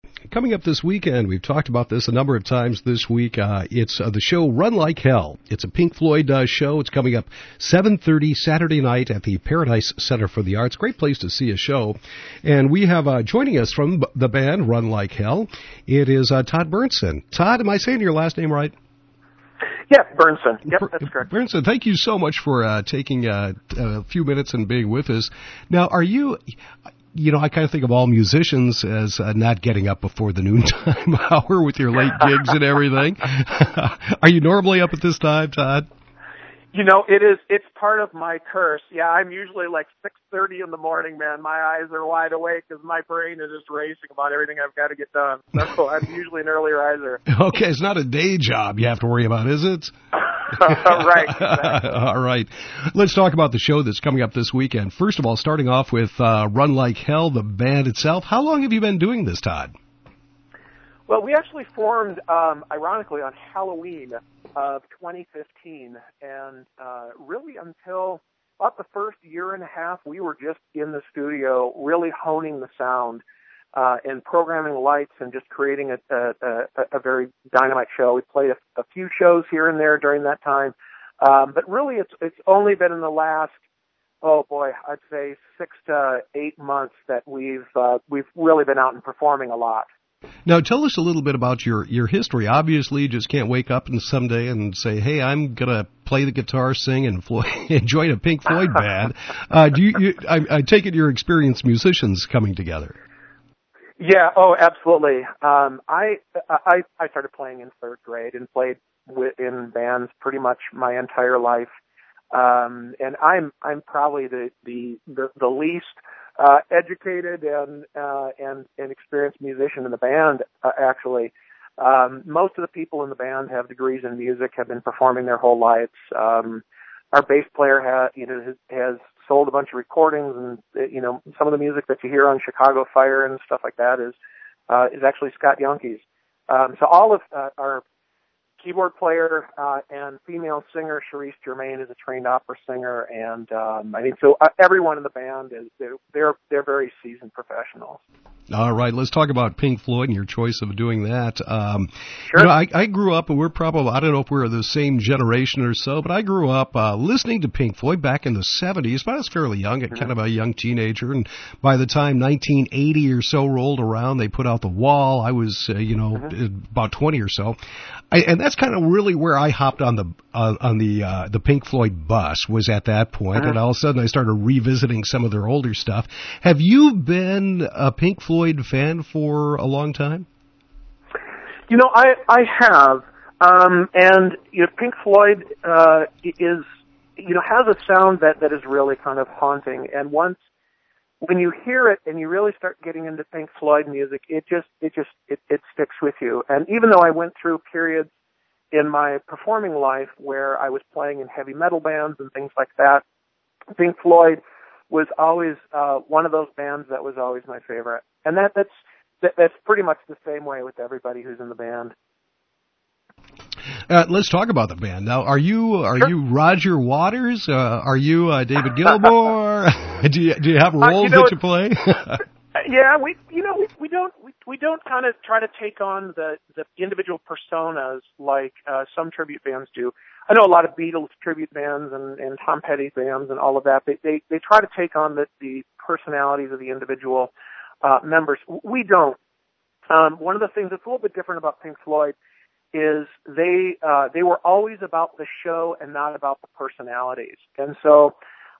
Coming up this weekend, we've talked about this a number of times this week. It's the show Run Like Hell. It's a Pink Floyd show. It's coming up 7:30 Saturday night at the Paradise Center for the Arts. Great place to see a show. And we have joining us from the band Run Like Hell, it is Todd Berntsen. Todd, am I saying your last name right? Yeah, Berntsen. Yep, that's correct. Berntsen, thank you so much for taking a few minutes and being with us. Now, are you... I kind of think of all musicians as not getting up before the noontime hour with your late gigs and everything. Are you normally up at this time, Todd? It's part of my curse. Yeah, I'm usually like 6:30 in the morning, man. My eyes are wide awake because my brain is just racing about everything I've got to get done. So I'm usually an early riser. Okay, it's not a day job you have to worry about, is it? Right, exactly. All right. Let's talk about the show that's coming up this weekend. First of all, starting off with Run Like Hell, the band itself. How long have you been doing this, Todd? Well, we actually formed, ironically, on Halloween of 2015, and really until about the first year and a half, we were just in the studio really honing the sound and programming the lights and just creating a very dynamite show. We played a few shows here and there during that time, but really it's only been in the last, I'd say 6 to 8 months that we've really been out and performing a lot. Now, tell us a little bit about your history. Obviously, you just can't wake up and someday and say, "Hey, I'm gonna play the guitar, sing, and join a Pink Floyd band." I take it you're experienced musicians coming together. Yeah. Oh, absolutely. I started playing in 3rd grade and played in bands pretty much my entire life. And I'm probably the least educated and experienced musician in the band, actually. Most of the people in the band have degrees in music, have been performing their whole lives. Our bass player has sold a bunch of recordings, and some of the music that you hear on Chicago Fire and stuff like that is actually Scott Youngke's. So all of our keyboard player and female singer Charisse Germain is a trained opera singer, and everyone in the band they're very seasoned professionals. All right, let's talk about Pink Floyd and your choice of doing that. Sure. I grew up, and we're probably, I don't know if we're the same generation or so, but I grew up listening to Pink Floyd back in the 70s, but I was fairly young, kind of a young teenager, and by the time 1980 or so rolled around, they put out The Wall. I was, about 20 or so. And that's kind of really where I hopped on the Pink Floyd bus, was at that point, and all of a sudden I started revisiting some of their older stuff. Have you been a Pink Floyd fan for a long time? I have, and Pink Floyd is has a sound that is really kind of haunting, and when you hear it and you really start getting into Pink Floyd music, it sticks with you. And even though I went through periods in my performing life where I was playing in heavy metal bands and things like that, Pink Floyd was always one of those bands that was always my favorite. And that's pretty much the same way with everybody who's in the band. Let's talk about the band now. Are you Roger Waters? Are you David Gilmour? do you have roles that you play? Yeah, we don't kind of try to take on the individual personas like some tribute bands do. I know a lot of Beatles tribute bands and Tom Petty bands and all of that. They try to take on the personalities of the individual members. We don't. One of the things that's a little bit different about Pink Floyd is they were always about the show and not about the personalities. And so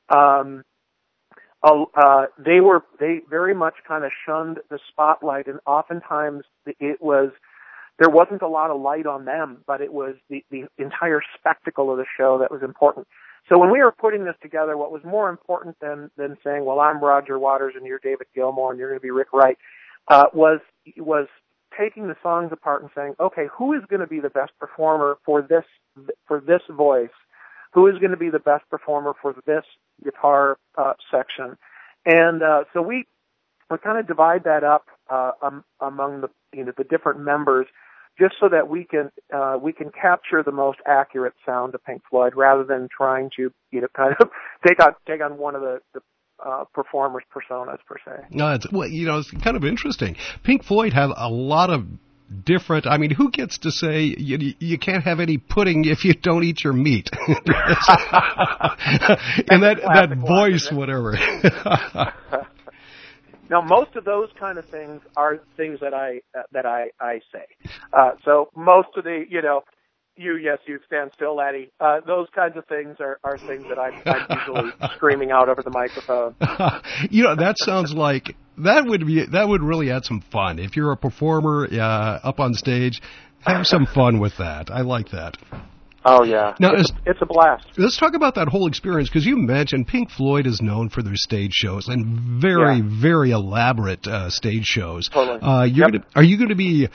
they very much kind of shunned the spotlight, and oftentimes there wasn't a lot of light on them, but it was the entire spectacle of the show that was important. So when we were putting this together, what was more important than saying, well, I'm Roger Waters and you're David Gilmour and you're going to be Rick Wright, was taking the songs apart and saying, okay, who is going to be the best performer for this voice? Who is going to be the best performer for this guitar section? And so we kind of divide that up among the different members, just so that we can capture the most accurate sound of Pink Floyd, rather than trying to kind of take on one of the performers' personas per se. No, it's kind of interesting. Pink Floyd have a lot of different. I mean, who gets to say you can't have any pudding if you don't eat your meat? And that voice, whatever. Now, most of those kind of things are things that I say. So most of the, you stand still, laddie. Those kinds of things are things that I'm usually screaming out over the microphone. That sounds like that would really add some fun. If you're a performer up on stage, have some fun with that. I like that. Oh, yeah. Now, it's a blast. Let's talk about that whole experience, because you mentioned Pink Floyd is known for their stage shows, and very, very elaborate stage shows. Totally. Are you going to be,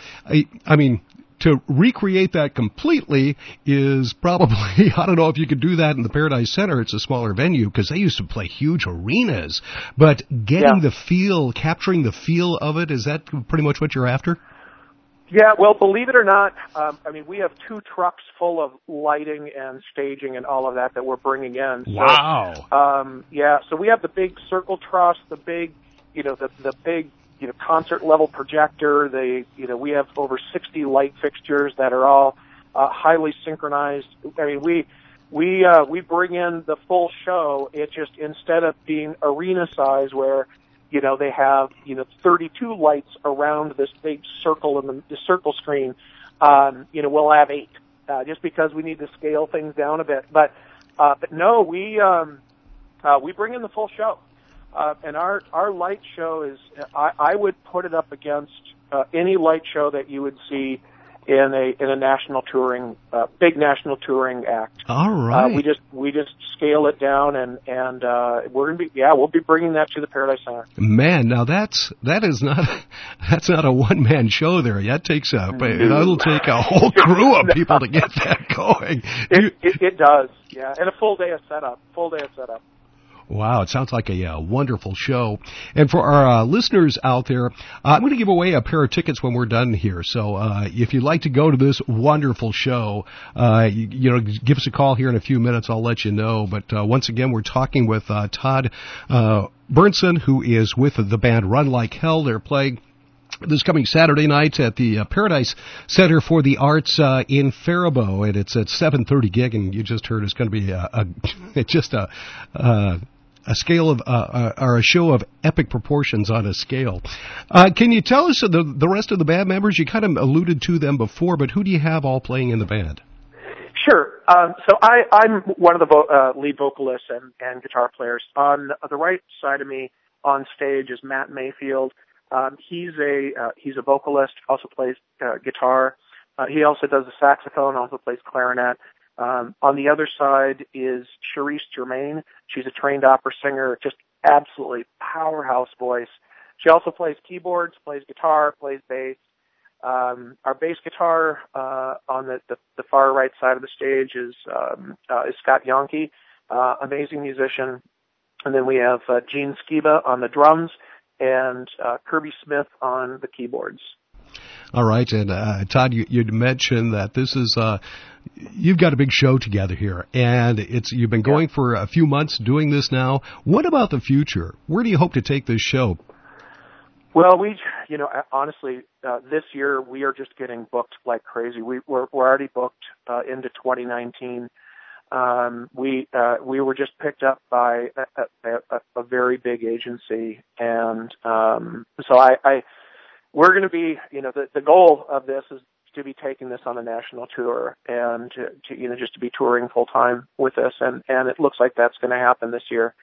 to recreate that completely is probably, I don't know if you could do that in the Paradise Center. It's a smaller venue, because they used to play huge arenas. But capturing the feel of it, is that pretty much what you're after? Yeah, well, believe it or not, we have 2 trucks full of lighting and staging and all of that we're bringing in. Wow. So, so we have the big circle truss, the big, the big, concert level projector. We have over 60 light fixtures that are all highly synchronized. I mean, we bring in the full show. It just, instead of being arena size where they have, 32 lights around this big circle in the circle screen. We'll have 8, just because we need to scale things down a bit. But no, we bring in the full show. And our light show is, I would put it up against, any light show that you would see in a national touring, big national touring act. All right. We just scale it down, and we'll be bringing that to the Paradise Center. Man, now that's not a one-man show there. That takes that'll take a whole crew of people to get that going. It does, yeah, and a full day of setup. Wow, it sounds like a wonderful show. And for our listeners out there, I'm going to give away a pair of tickets when we're done here. So if you'd like to go to this wonderful show, give us a call here in a few minutes. I'll let you know. But once again, we're talking with Todd Berntsen, who is with the band Run Like Hell. They're playing this coming Saturday night at the Paradise Center for the Arts in Faribault, and it's at 7:30 gig. And you just heard it's going to be a scale of or a show of epic proportions on a scale. Can you tell us the rest of the band members? You kind of alluded to them before, but who do you have all playing in the band? Sure. So I'm one of the lead vocalists and guitar players. On the right side of me on stage is Matt Mayfield. He's a vocalist, also plays guitar. He also does the saxophone, also plays clarinet. On the other side is Charisse Germain. She's a trained opera singer, just absolutely powerhouse voice. She also plays keyboards, plays guitar, plays bass. Our bass guitar on the far right side of the stage is Scott Yonke, amazing musician. And then we have Gene Skiba on the drums and Kirby Smith on the keyboards. All right, and Todd, you mentioned that this is you've got a big show together here, and you've been going for a few months doing this now. What about the future? Where do you hope to take this show? Well, honestly, this year we are just getting booked like crazy. We're already booked into 2019. We were just picked up by a very big agency, and so we're going to be, the goal of this is to be taking this on a national tour and to just to be touring full time with us, and it looks like that's going to happen this year.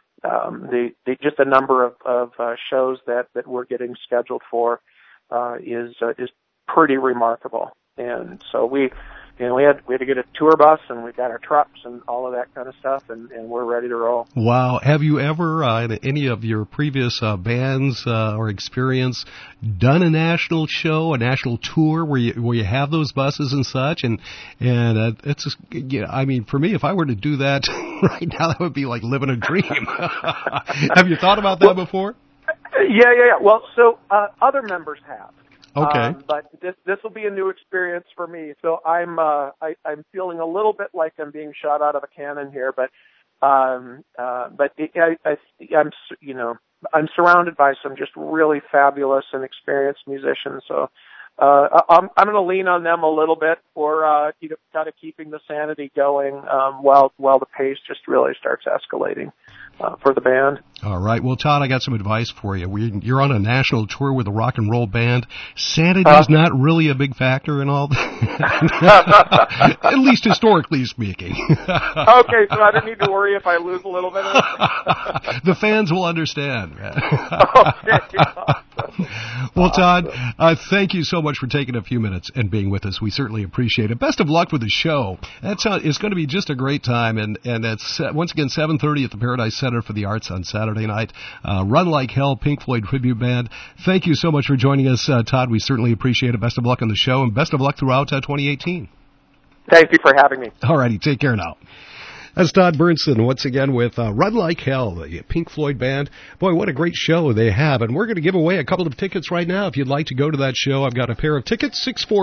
Just the number of shows that we're getting scheduled for is pretty remarkable, and so we had to get a tour bus, and we got our trucks and all of that kind of stuff, and we're ready to roll. Wow. Have you ever, in any of your previous bands or experience, done a national show, a national tour where you have those buses and such? And it's just, for me, if I were to do that right now, that would be like living a dream. Have you thought about that before? Yeah. Well, so other members have. Okay. But this will be a new experience for me. So I'm feeling a little bit like I'm being shot out of a cannon here, but I'm surrounded by some just really fabulous and experienced musicians. So I'm going to lean on them a little bit for kind of keeping the sanity going while the pace just really starts escalating for the band. All right. Well, Todd, I got some advice for you. You're on a national tour with a rock and roll band. Sanity is not really a big factor in all that. At least historically speaking. Okay, so I don't need to worry if I lose a little bit of it. The fans will understand. Okay. Well, Todd, thank you so much for taking a few minutes and being with us. We certainly appreciate it. Best of luck with the show. It's going to be just a great time, and it's once again 7:30 at the Paradise Center for the Arts on Saturday night. Run Like Hell, Pink Floyd tribute band. Thank you so much for joining us, Todd. We certainly appreciate it. Best of luck on the show, and best of luck throughout 2018. Thank you for having me. All righty, take care now. That's Todd Bernstein once again with Run Like Hell, the Pink Floyd band. Boy, what a great show they have. And we're going to give away a couple of tickets right now. If you'd like to go to that show, I've got a pair of tickets,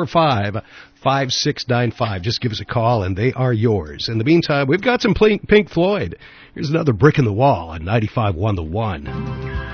645-5695. Just give us a call, and they are yours. In the meantime, we've got some Pink Floyd. Here's another brick in the wall on 95.1 The One.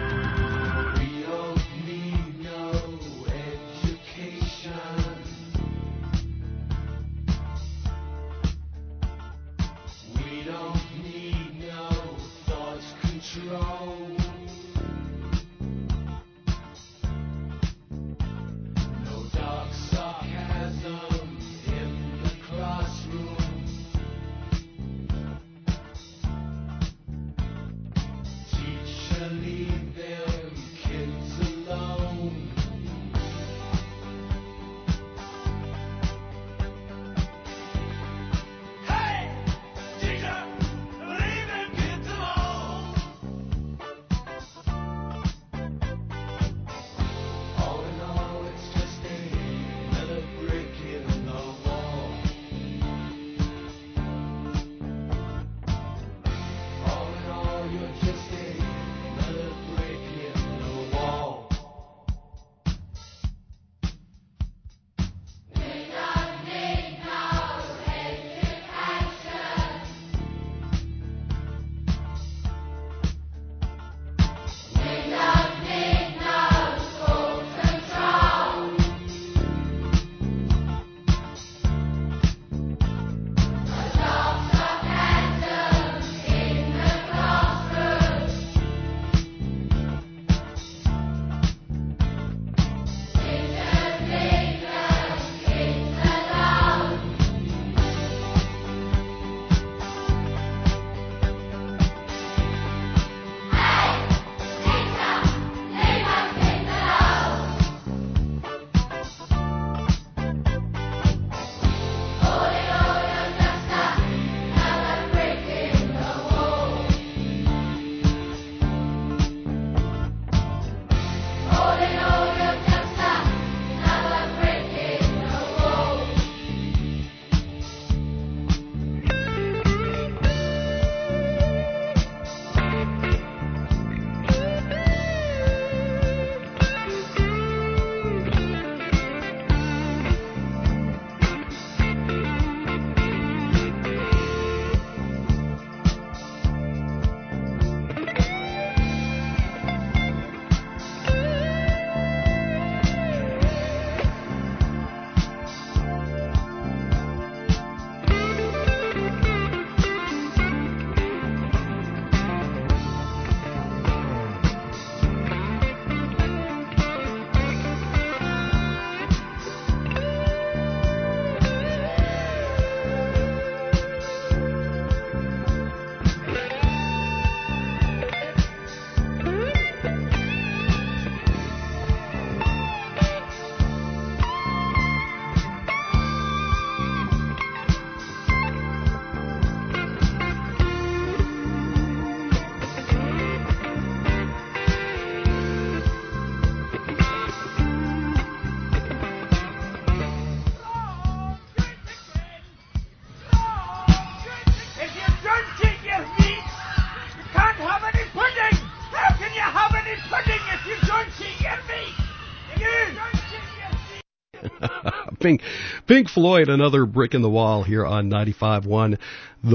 Pink Floyd, another brick in the wall here on 95.1 The